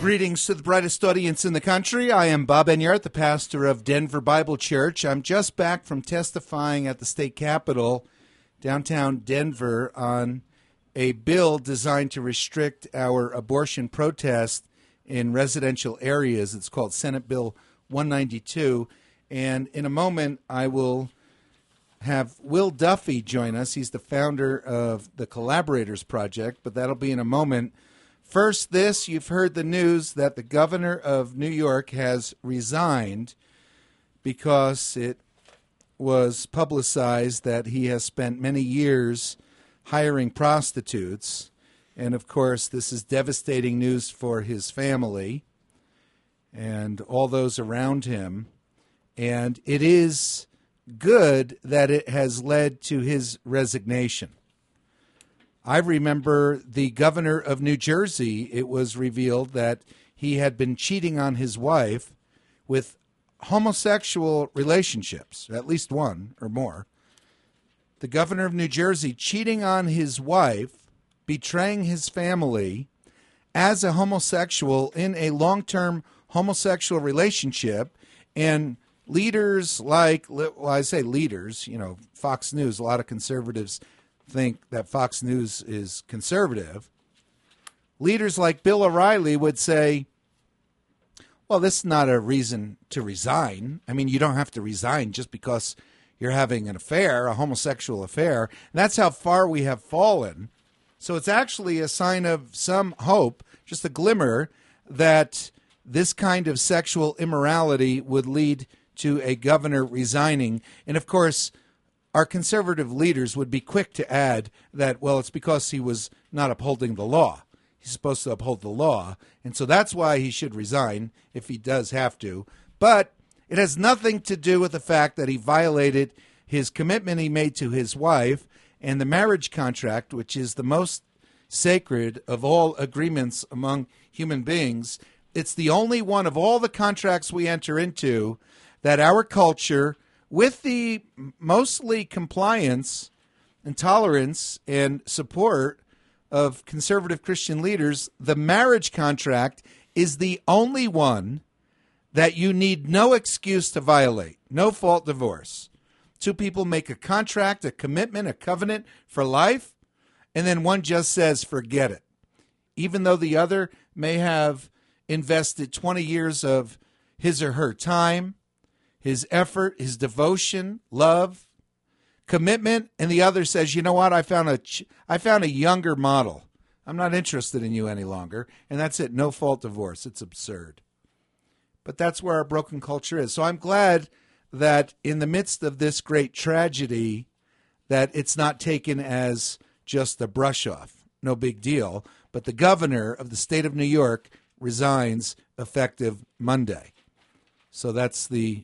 Greetings to the brightest audience in the country. I am Bob Enyart, the pastor of Denver Bible Church. I'm just back from testifying at the state capitol, downtown Denver, on a bill designed to restrict our abortion protest in residential areas. It's called Senate Bill 192. And in a moment, I will have Will Duffy join us. He's the founder of the Collaborators Project, but that'll be in a moment. First, you've heard the news that the governor of New York has resigned because it was publicized that he has spent many years hiring prostitutes. And, of course, this is devastating news for his family and all those around him. And it is good that it has led to his resignation. I remember the governor of New Jersey, it was revealed that he had been cheating on his wife with homosexual relationships, at least one or more. The governor of New Jersey cheating on his wife, betraying his family as a homosexual in a long-term homosexual relationship, and leaders like, well, I say leaders, Fox News, a lot of conservatives think that Fox News is conservative. Leaders like Bill O'Reilly would say, well, this is not a reason to resign. I mean, you don't have to resign just because you're having an affair, a homosexual affair. And that's how far we have fallen. So it's actually a sign of some hope, just a glimmer, that this kind of sexual immorality would lead to a governor resigning. And, of course, our conservative leaders would be quick to add that, well, it's because he was not upholding the law. He's supposed to uphold the law, and so that's why he should resign if he does have to. But it has nothing to do with the fact that he violated his commitment he made to his wife and the marriage contract, which is the most sacred of all agreements among human beings. It's the only one of all the contracts we enter into that our culture, with the mostly compliance and tolerance and support of conservative Christian leaders, the marriage contract is the only one that you need no excuse to violate, no fault divorce. Two people make a contract, a commitment, a covenant for life, and then one just says, forget it. Even though the other may have invested 20 years of his or her time, his effort, his devotion, love, commitment, and the other says, you know what, I found a younger model. I'm not interested in you any longer. And that's it, no fault divorce. It's absurd. But that's where our broken culture is. So I'm glad that in the midst of this great tragedy, that it's not taken as just a brush off. No big deal. But the governor of the state of New York resigns effective Monday. So that's the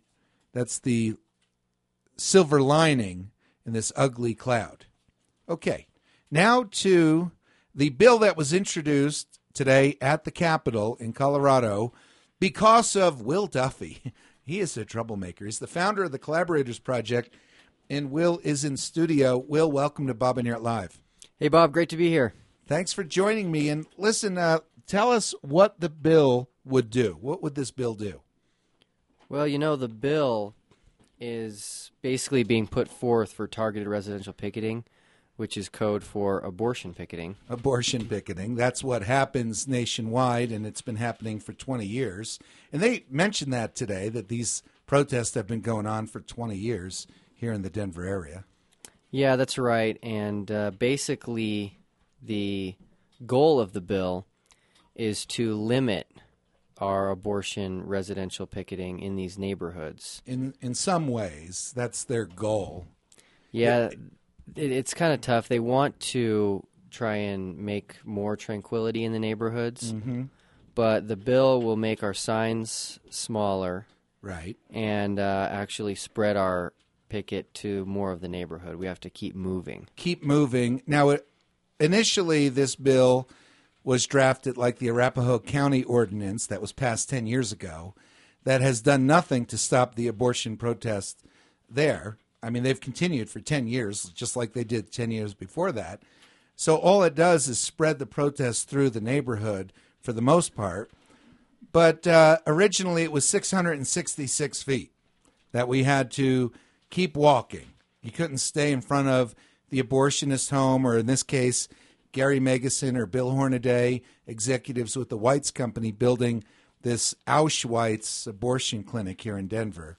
silver lining in this ugly cloud. Okay, now to the bill that was introduced today at the Capitol in Colorado because of Will Duffy. He is a troublemaker. He's the founder of the Collaborators Project, and Will is in studio. Will, welcome to Bob Enyart Live. Hey, Bob, great to be here. Thanks for joining me. And listen, tell us what the bill would do. What would this bill do? Well, the bill is basically being put forth for targeted residential picketing, which is code for abortion picketing. Abortion picketing. That's what happens nationwide, and it's been happening for 20 years. And they mentioned that today, that these protests have been going on for 20 years here in the Denver area. Yeah, that's right. And basically the goal of the bill is to limit our abortion residential picketing in these neighborhoods. In some ways, that's their goal. Yeah, it's kind of tough. They want to try and make more tranquility in the neighborhoods, but the bill will make our signs smaller, right, and actually spread our picket to more of the neighborhood. We have to keep moving. Keep moving. Now, initially, this bill was drafted like the Arapahoe County Ordinance that was passed 10 years ago that has done nothing to stop the abortion protest there. I mean, they've continued for 10 years, just like they did 10 years before that. So all it does is spread the protest through the neighborhood for the most part. But originally it was 666 feet that we had to keep walking. You couldn't stay in front of the abortionist home, or in this case, Gary Megison or Bill Hornaday, executives with the Weitz Company, building this Auschwitz abortion clinic here in Denver.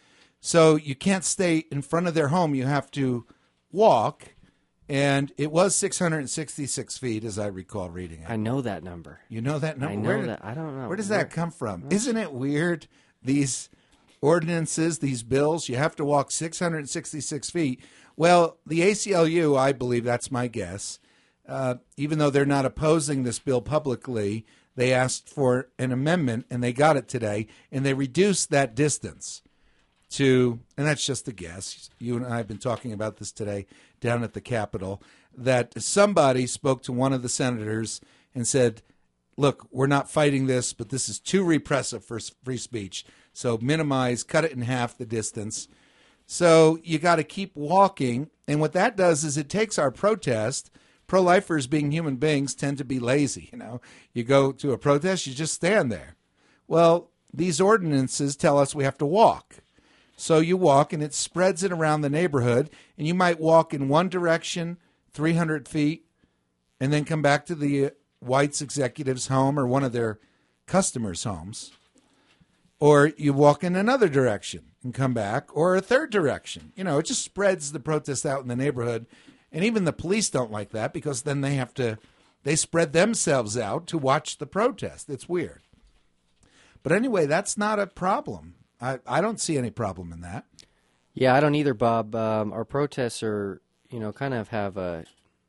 So you can't stay in front of their home. You have to walk. And it was 666 feet, as I recall reading it. I know that number. You know that number? I know that. I don't know. Where does that come from? Isn't it weird? These ordinances, these bills, you have to walk 666 feet. Well, the ACLU, I believe, that's my guess, even though they're not opposing this bill publicly, they asked for an amendment, and they got it today, and they reduced that distance to, and that's just a guess, you and I have been talking about this today down at the Capitol, that somebody spoke to one of the senators and said, look, we're not fighting this, but this is too repressive for free speech, so minimize, cut it in half the distance. So you got to keep walking, and what that does is it takes our protest. Pro-lifers, being human beings, tend to be lazy. You go to a protest, you just stand there. Well, these ordinances tell us we have to walk. So you walk, and it spreads it around the neighborhood, and you might walk in one direction 300 feet and then come back to the Weitz executive's home or one of their customers' homes. Or you walk in another direction and come back, or a third direction. It just spreads the protest out in the neighborhood. And even the police don't like that, because then they spread themselves out to watch the protest. It's weird. But anyway, that's not a problem. I don't see any problem in that. Yeah, I don't either, Bob. Our protests are, kind of have a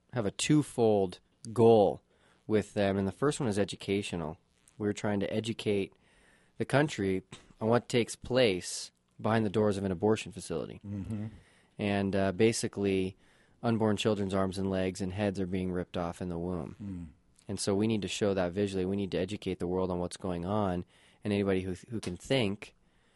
twofold goal with them, and the first one is educational. We're trying to educate the country on what takes place behind the doors of an abortion facility. Mm-hmm. And basically, unborn children's arms and legs and heads are being ripped off in the womb. Mm. And so we need to show that visually. We need to educate the world on what's going on, and anybody who can think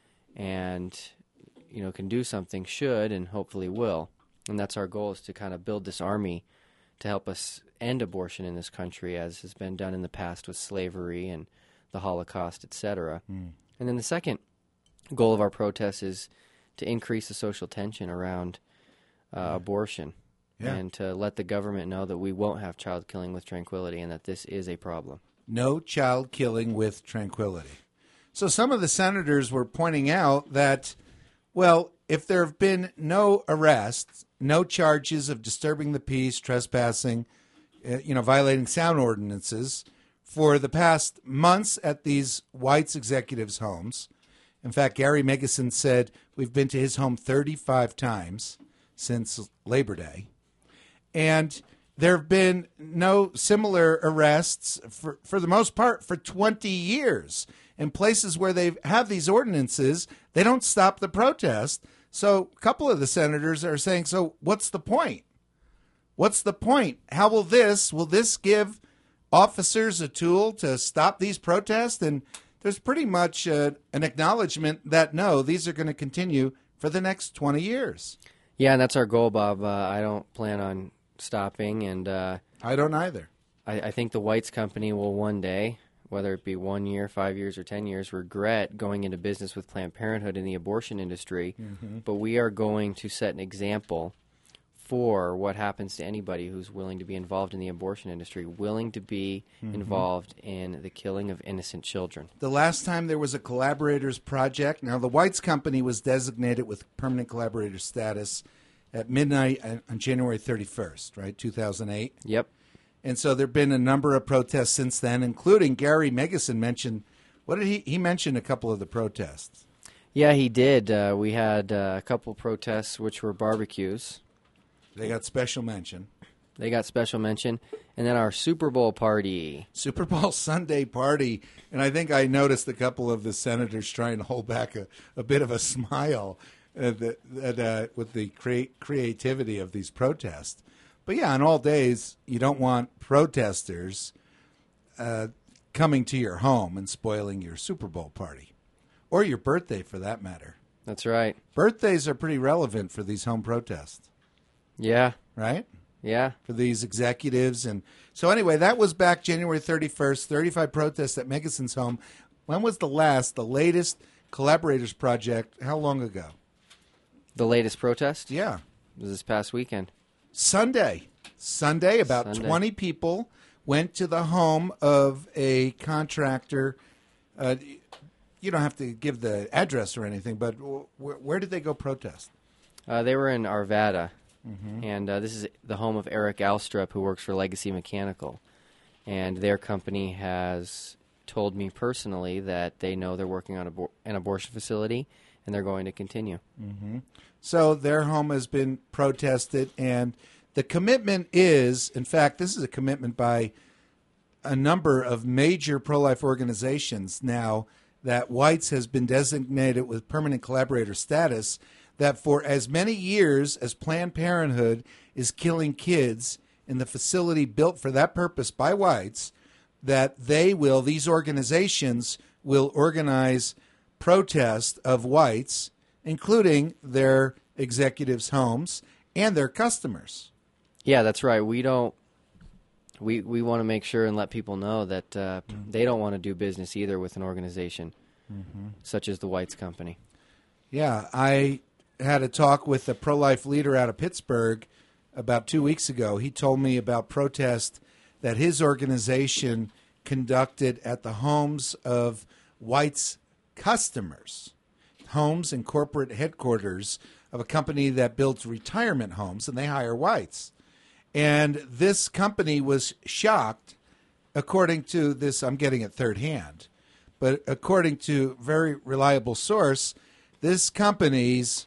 and can do something should, and hopefully will. And that's our goal, is to kind of build this army to help us end abortion in this country, as has been done in the past with slavery and the Holocaust, etc. Mm. And then the second goal of our protest is to increase the social tension around abortion, and to let the government know that we won't have child killing with tranquility, and that this is a problem. No child killing with tranquility. So some of the senators were pointing out that, well, if there have been no arrests, no charges of disturbing the peace, trespassing, violating sound ordinances for the past months at these Weitz executives' homes. In fact, Gary Megison said we've been to his home 35 times since Labor Day. And there have been no similar arrests, for the most part, for 20 years. In places where they have these ordinances, they don't stop the protest. So a couple of the senators are saying, so what's the point? What's the point? How will this give officers a tool to stop these protests? And there's pretty much an acknowledgement that, no, these are going to continue for the next 20 years. Yeah, and that's our goal, Bob. I don't plan on stopping. And I don't either. I think the Weitz Company will one day, whether it be 1 year, 5 years, or 10 years, regret going into business with Planned Parenthood in the abortion industry. Mm-hmm. But we are going to set an example for what happens to anybody who's willing to be involved in the abortion industry, willing to be involved in the killing of innocent children. The last time there was a collaborators project, now the Weitz Company was designated with permanent collaborator status at midnight on January 31st, right, 2008? Yep. And so there have been a number of protests since then, including Gary Megison mentioned, what did he mentioned a couple of the protests. Yeah, he did. We had a couple protests which were barbecues. They got special mention. And then our Super Bowl party. Super Bowl Sunday party. And I think I noticed a couple of the senators trying to hold back a bit of a smile with the creativity of these protests. But yeah, on all days, you don't want protesters coming to your home and spoiling your Super Bowl party. Or your birthday, for that matter. That's right. Birthdays are pretty relevant for these home protests. Yeah. Right? Yeah. For these executives. And so anyway, that was back January 31st, 35 protests at Megison's home. When was the latest Collaborators project? How long ago? The latest protest? Yeah. It was this past weekend. Sunday, about 20 people went to the home of a contractor. You don't have to give the address or anything, but where did they go protest? They were in Arvada, and this is the home of Eric Alstrup, who works for Legacy Mechanical. And their company has told me personally that they know they're working on an abortion facility, and they're going to continue. So their home has been protested, and the commitment is, in fact, this is a commitment by a number of major pro-life organizations now that White's has been designated with permanent collaborator status, that for as many years as Planned Parenthood is killing kids in the facility built for that purpose by White's, that these organizations will organize protest of White's, including their executives' homes and their customers. Yeah, that's right. We want to make sure and let people know that they don't want to do business either with an organization such as the White's Company. Yeah, I had a talk with a pro-life leader out of Pittsburgh about 2 weeks ago. He told me about protest that his organization conducted at the homes of White's customers, homes and corporate headquarters of a company that builds retirement homes, and they hire Whites. And this company was shocked, according to this, I'm getting it third hand, but according to a very reliable source, this company's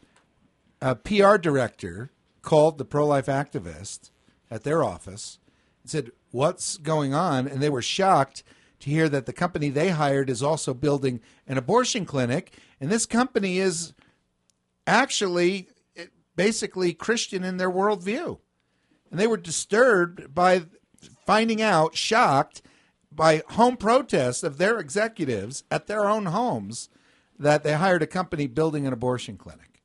PR director called the pro-life activist at their office and said, "What's going on?" And they were shocked to hear that the company they hired is also building an abortion clinic, and this company is actually basically Christian in their worldview. And they were disturbed by finding out, shocked by home protests of their executives at their own homes, that they hired a company building an abortion clinic.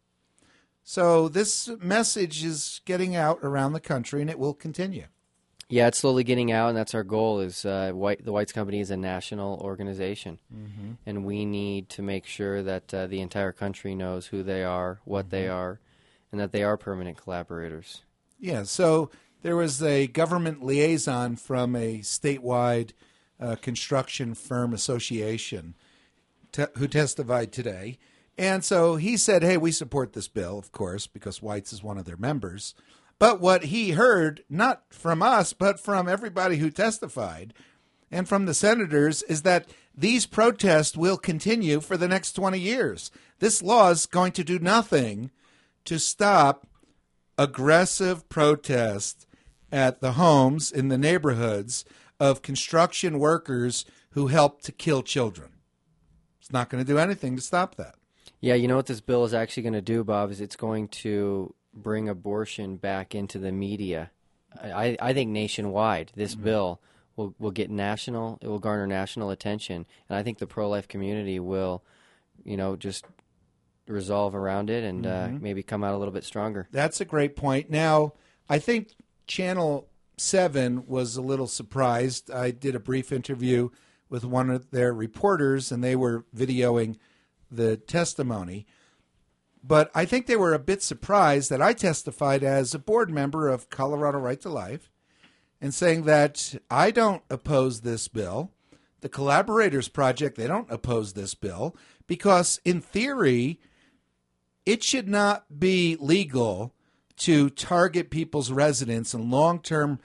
So this message is getting out around the country, and it will continue. Yeah, it's slowly getting out, and that's our goal. Is the White's Company is a national organization, and we need to make sure that the entire country knows who they are, what they are, and that they are permanent collaborators. Yeah, so there was a government liaison from a statewide construction firm association who testified today. And so he said, hey, we support this bill, of course, because White's is one of their members. But what he heard, not from us, but from everybody who testified and from the senators, is that these protests will continue for the next 20 years. This law is going to do nothing to stop aggressive protest at the homes in the neighborhoods of construction workers who help to kill children. It's not going to do anything to stop that. Yeah, you know what this bill is actually going to do, Bob, is it's going to bring abortion back into the media. I think nationwide, this bill will get national, it will garner national attention, and I think the pro-life community will, just resolve around it and maybe come out a little bit stronger. That's a great point. Now, I think Channel 7 was a little surprised. I did a brief interview with one of their reporters, and they were videoing the testimony. But I think they were a bit surprised that I testified as a board member of Colorado Right to Life and saying that I don't oppose this bill. The Collaborators Project, they don't oppose this bill because, in theory, it should not be legal to target people's residence in long-term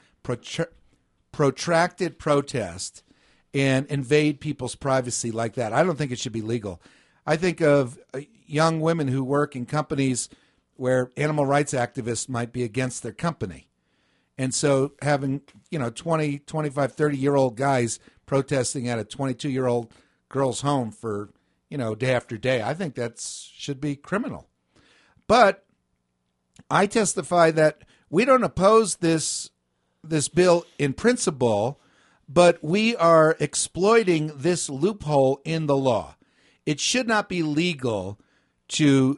protracted protest and invade people's privacy like that. I don't think it should be legal. I think of young women who work in companies where animal rights activists might be against their company. And so having, 20, 25, 30-year-old guys protesting at a 22-year-old girl's home for, day after day, I think that should be criminal. But I testify that we don't oppose this bill in principle, but we are exploiting this loophole in the law. It should not be legal to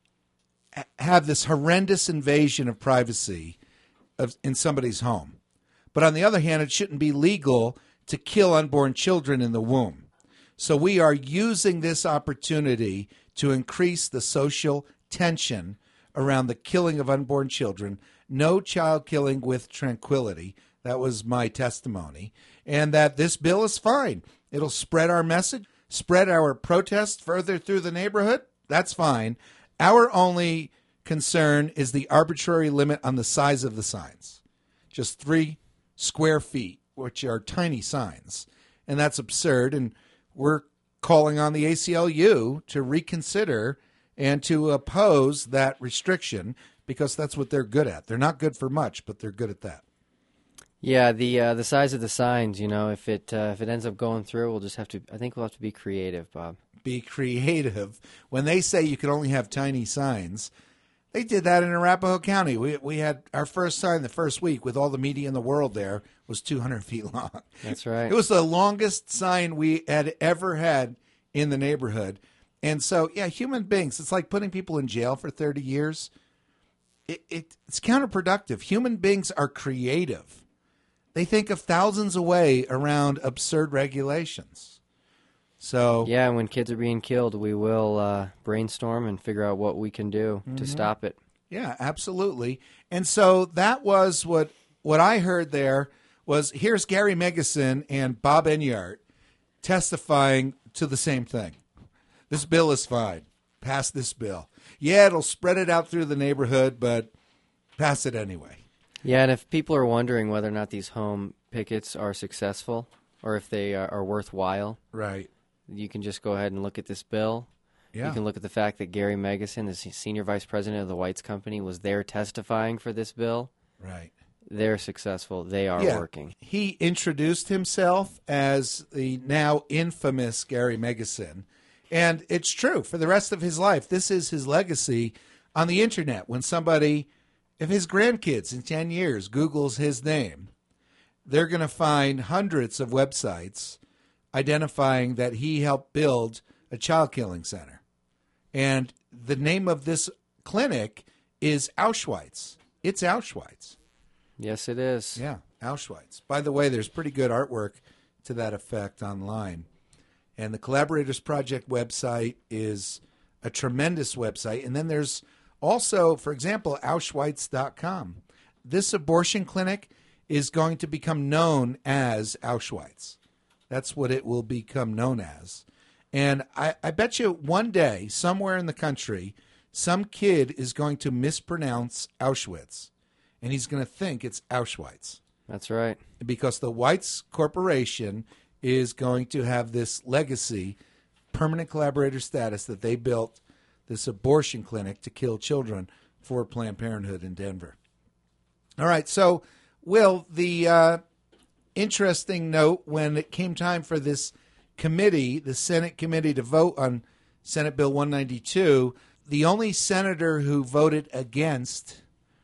have this horrendous invasion of privacy in somebody's home. But on the other hand, it shouldn't be legal to kill unborn children in the womb. So we are using this opportunity to increase the social tension around the killing of unborn children. No child killing with tranquility. That was my testimony. And that this bill is fine. It'll spread our message, spread our protest further through the neighborhood. That's fine. Our only concern is the arbitrary limit on the size of the signs. Just 3 square feet, which are tiny signs. And that's absurd. And we're calling on the ACLU to reconsider and to oppose that restriction because that's what they're good at. They're not good for much, but they're good at that. Yeah, the size of the signs, if it ends up going through, we'll just have to. I think we'll have to be creative, Bob. Be creative. When they say you can only have tiny signs, they did that in Arapahoe County. We had our first sign the first week with all the media in the world there was 200 feet long. That's right. It was the longest sign we had ever had in the neighborhood. And so, yeah, human beings, it's like putting people in jail for 30 years. It's counterproductive. Human beings are creative. They think of thousands of ways around absurd regulations. So yeah, when kids are being killed, we will brainstorm and figure out what we can do to stop it. Yeah, absolutely. And so that was what I heard there was here's Gary Megison and Bob Enyart testifying to the same thing. This bill is fine. Pass this bill. Yeah, it'll spread it out through the neighborhood, but pass it anyway. Yeah, and if people are wondering whether or not these home pickets are successful or if they are worthwhile, right? You can just go ahead and look at this bill. Yeah. You can look at the fact that Gary Megison, the senior vice president of the Whites Company, was there testifying for this bill. Right. They're successful. They are working. He introduced himself as the now infamous Gary Megison. And it's true. For the rest of his life, this is his legacy on the Internet. When somebody, if his grandkids in 10 years Googles his name, they're going to find hundreds of websites identifying that he helped build a child killing center. And the name of this clinic is Auschwitz. It's Auschwitz. Yes, it is. Yeah, Auschwitz. By the way, there's pretty good artwork to that effect online. And the Collaborators Project website is a tremendous website. And then there's also, for example, Auschwitz.com. This abortion clinic is going to become known as Auschwitz. That's what it will become known as. And I bet you one day, somewhere in the country, some kid is going to mispronounce Auschwitz. And he's going to think it's Auschwitz. That's right. Because the Whites Corporation is going to have this legacy, permanent collaborator status that they built this abortion clinic to kill children for Planned Parenthood in Denver. All right, so, Will, the interesting note when it came time for this committee, the Senate committee, to vote on Senate Bill 192, the only senator who voted against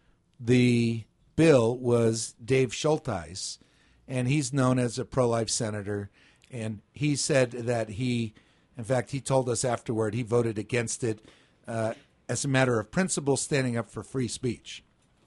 the bill was Dave Schulteis, and he's known as a pro-life senator, and he said that he told us afterward he voted against it as a matter of principle, standing up for free speech.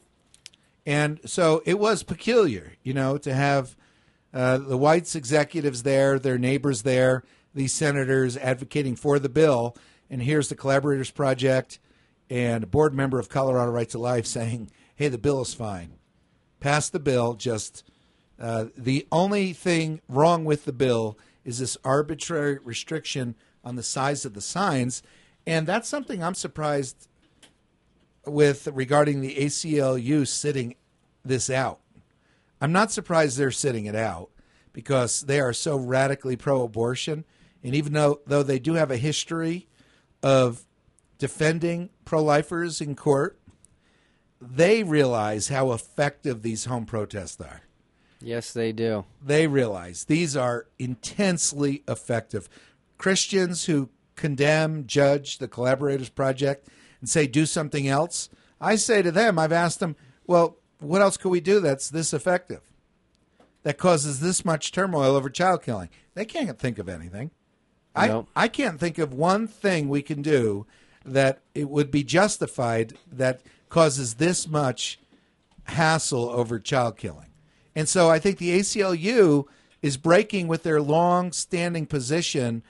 And so it was peculiar, to have the Whites executives there, their neighbors there, these senators advocating for the bill, and here's the Collaborators Project and a board member of Colorado Right to Life saying, hey, the bill is fine. Pass the bill, just the only thing wrong with the bill is this arbitrary restriction on the size of the signs, and that's something I'm surprised with regarding the ACLU sitting this out. I'm not surprised they're sitting it out because they are so radically pro-abortion, and even though they do have a history of defending pro-lifers in court, they realize how effective these home protests are. Yes, they do. They realize these are intensely effective. Christians who condemn, judge the Collaborators Project and say do something else, I say to them, I've asked them, well, what else could we do that's this effective, that causes this much turmoil over child killing? They can't think of anything. Nope. I can't think of one thing we can do that it would be justified that causes this much hassle over child killing. And so I think the ACLU is breaking with their long-standing position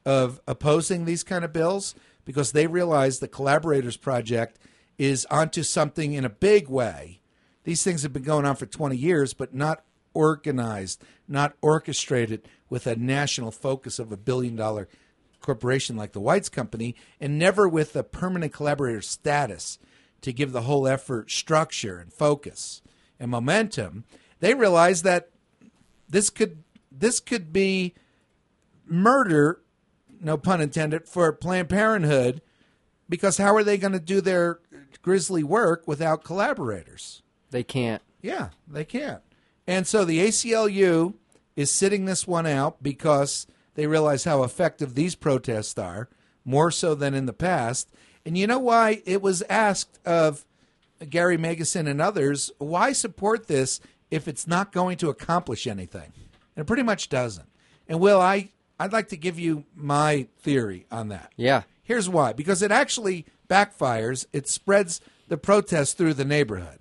of opposing these kind of bills because they realize the Collaborators Project is onto something in a big way. These things have been going on for 20 years, but not organized, not orchestrated with a national focus of $1 billion corporation like the Whites Company, and never with a permanent collaborator status to give the whole effort structure and focus and momentum. They realize that this could be murder, no pun intended, for Planned Parenthood, because how are they going to do their grisly work without collaborators? They can't. Yeah, they can't. And so the ACLU is sitting this one out because they realize how effective these protests are, more so than in the past. And you know why? It was asked of Gary Megison and others, why support this if it's not going to accomplish anything? And it pretty much doesn't. And Will, I'd like to give you my theory on that. Yeah. Here's why. Because it actually backfires. It spreads the protest through the neighborhood.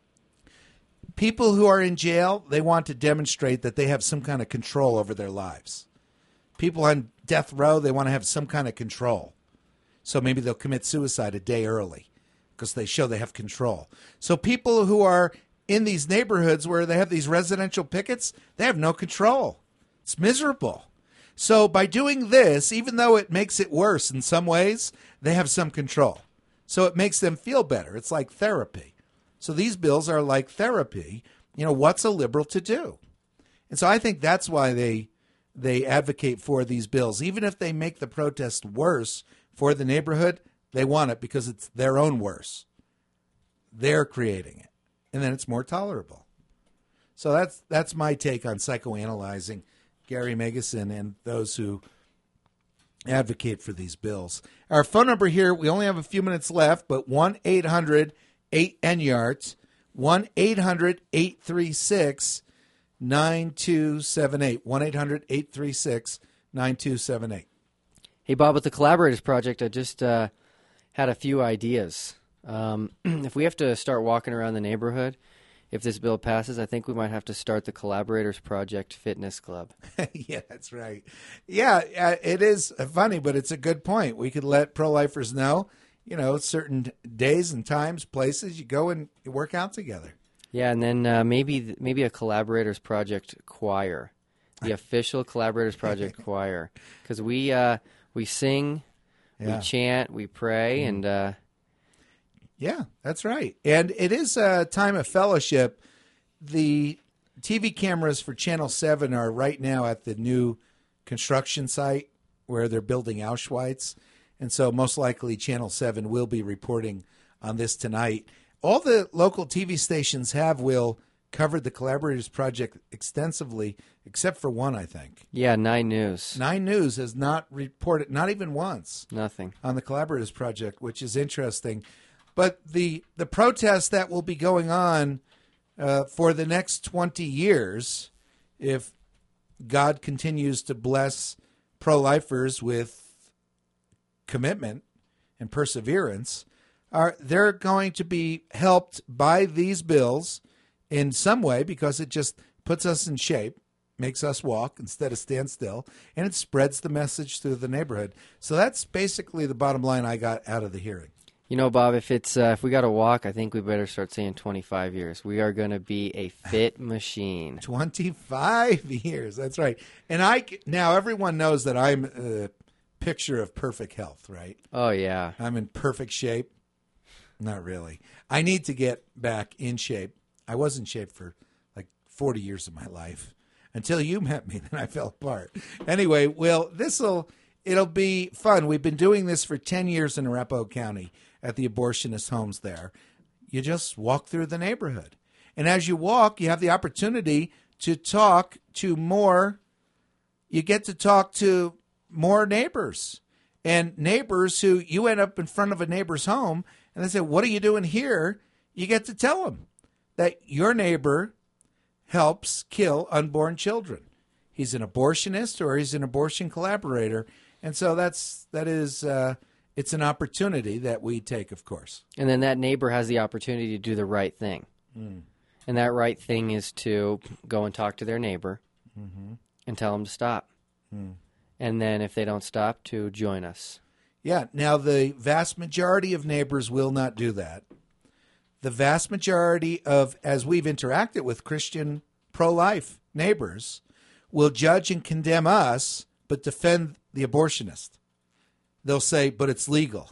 People who are in jail, they want to demonstrate that they have some kind of control over their lives. People on death row, they want to have some kind of control. So maybe they'll commit suicide a day early because they show they have control. So people who are in these neighborhoods where they have these residential pickets, they have no control. It's miserable. So by doing this, even though it makes it worse in some ways, they have some control. So it makes them feel better. It's like therapy. So these bills are like therapy. You know, what's a liberal to do? And so I think that's why they advocate for these bills. Even if they make the protest worse for the neighborhood, they want it because it's their own worse. They're creating it. And then it's more tolerable. So that's my take on psychoanalyzing Gary Megison and those who advocate for these bills. Our phone number here, we only have a few minutes left, but 1-800-8-NYARDS, 1-800-836-9278, 1-800-836-9278. Hey, Bob, with the Collaborators Project, I just had a few ideas. If we have to start walking around the neighborhood, if this bill passes, I think we might have to start the Collaborators Project Fitness Club. Yeah, that's right. Yeah, it is funny, but it's a good point. We could let pro-lifers know, certain days and times, places you go and you work out together. Yeah, and then maybe a Collaborators Project choir, the official Collaborators Project choir, because we sing, we chant, we pray, and yeah, that's right. And it is a time of fellowship. The TV cameras for Channel 7 are right now at the new construction site where they're building Auschwitz. And so most likely Channel 7 will be reporting on this tonight. All the local TV stations will covered the Collaborators Project extensively, except for one, I think. Yeah, 9 News. 9 News has not reported, not even once. Nothing. On the Collaborators Project, which is interesting. But the protests that will be going on for the next 20 years, if God continues to bless pro-lifers with commitment and perseverance, they're going to be helped by these bills in some way because it just puts us in shape, makes us walk instead of stand still, and it spreads the message through the neighborhood. So that's basically the bottom line I got out of the hearing. You know, Bob, if we got to walk, I think we better start saying 25 years. We are going to be a fit machine. 25 years, that's right. And now everyone knows that I'm a picture of perfect health, right? Oh, yeah. I'm in perfect shape. Not really. I need to get back in shape. I was in shape for like 40 years of my life. Until you met me, then I fell apart. Anyway, Will, it'll be fun. We've been doing this for 10 years in Arapahoe County at the abortionist homes there. You just walk through the neighborhood. And as you walk, you have the opportunity to talk to more. You get to talk to more neighbors. And neighbors who you end up in front of a neighbor's home and they say, "What are you doing here?" You get to tell them that your neighbor helps kill unborn children. He's an abortionist or he's an abortion collaborator. And so it's an opportunity that we take, of course. And then that neighbor has the opportunity to do the right thing. Mm. And that right thing is to go and talk to their neighbor and tell them to stop. Mm. and then if they don't stop, to join us. Yeah. Now, the vast majority of neighbors will not do that. The vast majority of, as we've interacted with Christian pro-life neighbors, will judge and condemn us, but defend the abortionist. They'll say, but it's legal.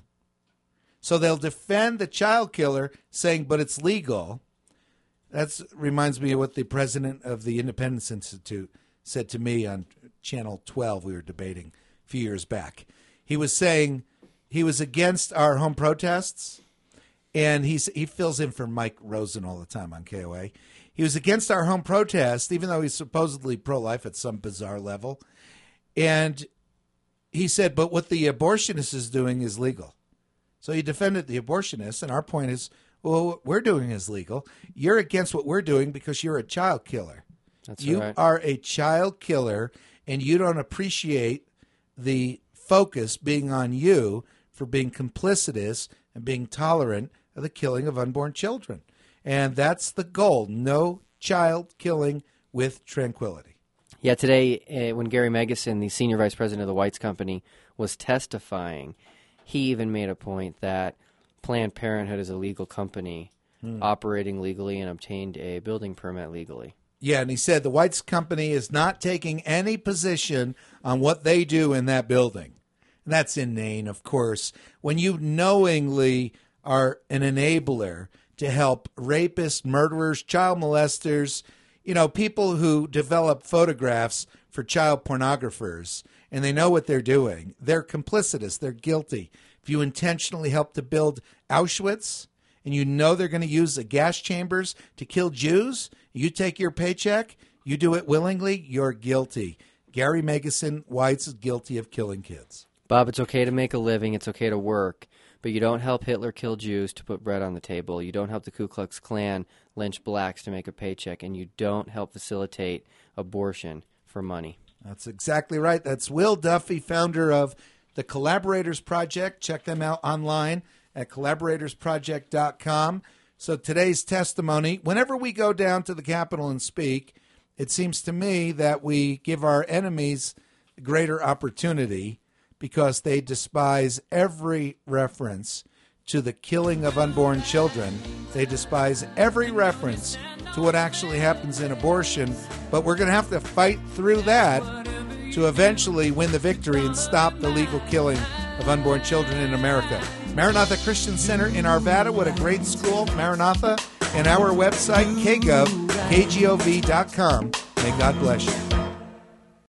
So they'll defend the child killer, saying, but it's legal. That reminds me of what the president of the Independence Institute said to me on Channel 12. We were debating a few years back. He was saying he was against our home protests, and he fills in for Mike Rosen all the time on KOA. He was against our home protests, even though he's supposedly pro-life at some bizarre level. And he said, but what the abortionist is doing is legal. So he defended the abortionist, and our point is, well, what we're doing is legal. You're against what we're doing because you're a child killer. That's you right. are a child killer, and you don't appreciate the focus being on you for being complicitous and being tolerant of the killing of unborn children. And that's the goal. No child killing with tranquility. Yeah, today when Gary Megason, the senior vice president of the Whites Company, was testifying, he even made a point that Planned Parenthood is a legal company operating legally and obtained a building permit legally. Yeah, and he said the Whites Company is not taking any position on what they do in that building. And that's inane, of course. When you knowingly are an enabler to help rapists, murderers, child molesters, people who develop photographs for child pornographers, and they know what they're doing. They're complicitous. They're guilty. If you intentionally help to build Auschwitz, and you know they're going to use the gas chambers to kill Jews, you take your paycheck, you do it willingly, you're guilty. Gary Megason, Whites, is guilty of killing kids. Bob, it's okay to make a living. It's okay to work. But you don't help Hitler kill Jews to put bread on the table. You don't help the Ku Klux Klan lynch blacks to make a paycheck. And you don't help facilitate abortion for money. That's exactly right. That's Will Duffy, founder of the Collaborators Project. Check them out online at collaboratorsproject.com. So today's testimony, whenever we go down to the Capitol and speak, it seems to me that we give our enemies greater opportunity because they despise every reference to the killing of unborn children. They despise every reference to what actually happens in abortion. But we're going to have to fight through that to eventually win the victory and stop the legal killing of unborn children in America. Maranatha Christian Center in Arvada, what a great school, Maranatha, and our website, kgov.com. May God bless you.